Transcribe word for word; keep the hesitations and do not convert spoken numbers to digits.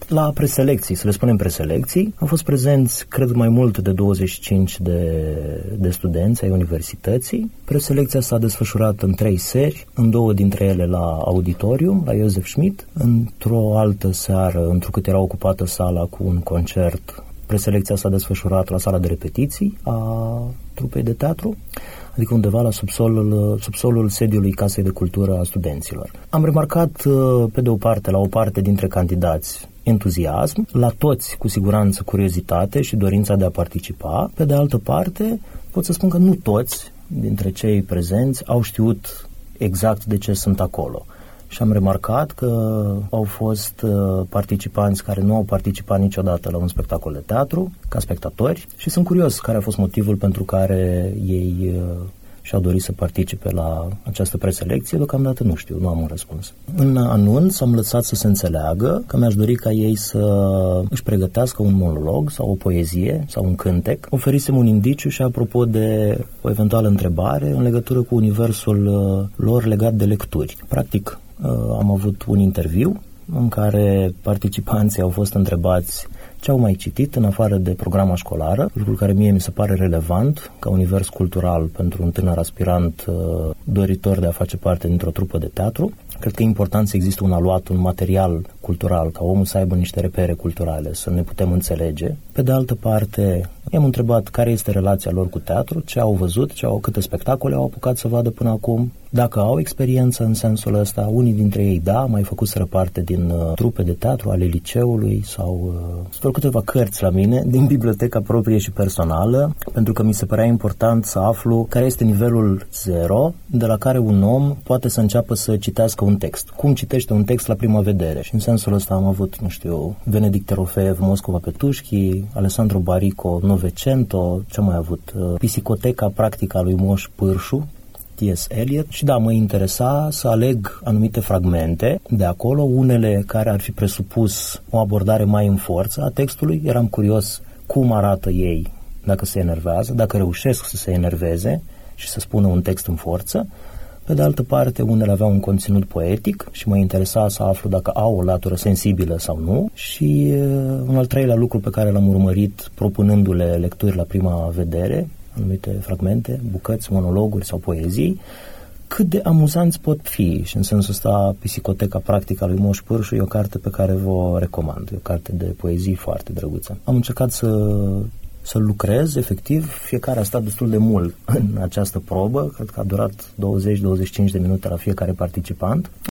La preselecții, să le spunem preselecții, au fost prezenți, cred, mai mult de douăzeci și cinci de, de studenți ai universității. Preselecția s-a desfășurat în trei seri, în două dintre ele la auditorium, la Josef Schmidt, într-o altă seară, întrucât era ocupată sala cu un concert. Preselecția s-a desfășurat la sala de repetiții a trupei de teatru, adică undeva la subsolul, subsolul sediului Casei de Cultură a Studenților. Am remarcat, pe de o parte, la o parte dintre candidați, entuziasm, la toți, cu siguranță, curiozitate și dorința de a participa. Pe de altă parte, pot să spun că nu toți dintre cei prezenți au știut exact de ce sunt acolo. Și am remarcat că au fost participanți care nu au participat niciodată la un spectacol de teatru, ca spectatori, și sunt curios care a fost motivul pentru care ei și-au dorit să participe la această preselecție. Deocamdată nu știu, nu am un răspuns. În anunț am lăsat să se înțeleagă că mi-aș dori ca ei să își pregătească un monolog sau o poezie sau un cântec. Oferisem un indiciu și apropo de o eventuală întrebare în legătură cu universul lor legat de lecturi. Practic, am avut un interviu în care participanții au fost întrebați ce au mai citit în afară de programa școlară, lucru care mie mi se pare relevant ca univers cultural pentru un tânăr aspirant doritor de a face parte dintr-o trupă de teatru. Cred că e important să existe un aluat, un material cultural, ca omul să aibă niște repere culturale, să ne putem înțelege. Pe de altă parte, i-am întrebat care este relația lor cu teatru, ce au văzut, ce au, câte spectacole au apucat să vadă până acum, dacă au experiență în sensul ăsta. Unii dintre ei, da, mai făcuseră parte din uh, trupe de teatru ale liceului sau uh, sunt câteva cărți la mine din biblioteca proprie și personală, pentru că mi se părea important să aflu care este nivelul zero de la care un om poate să înceapă să citească un text. Cum citește un text la prima vedere? Și în sensul ăsta am avut, nu știu, Venedict Terofeev, Moscova Petușchi, Alessandro Barico, Novecento, ce am mai avut? Uh, Psicoteca practică a lui Moș Pârșu, T S. Eliot, și da, mă interesa să aleg anumite fragmente de acolo, unele care ar fi presupus o abordare mai în forță a textului. Eram curios cum arată ei dacă se enervează, dacă reușesc să se enerveze și să spună un text în forță. Pe de altă parte, unele aveau un conținut poetic și mă interesa să aflu dacă au o latură sensibilă sau nu. Și uh, un al treilea lucru pe care l-am urmărit propunându-le lecturi la prima vedere, anumite fragmente, bucăți, monologuri sau poezii, cât de amuzanți pot fi. Și în sensul ăsta, Psicoteca practică a lui Moș Pârșu e o carte pe care vă recomand. E o carte de poezii foarte drăguță. Am încercat să, să lucrez, efectiv, fiecare a stat destul de mult în această probă, cred că a durat douăzeci douăzeci și cinci de minute la fiecare participant.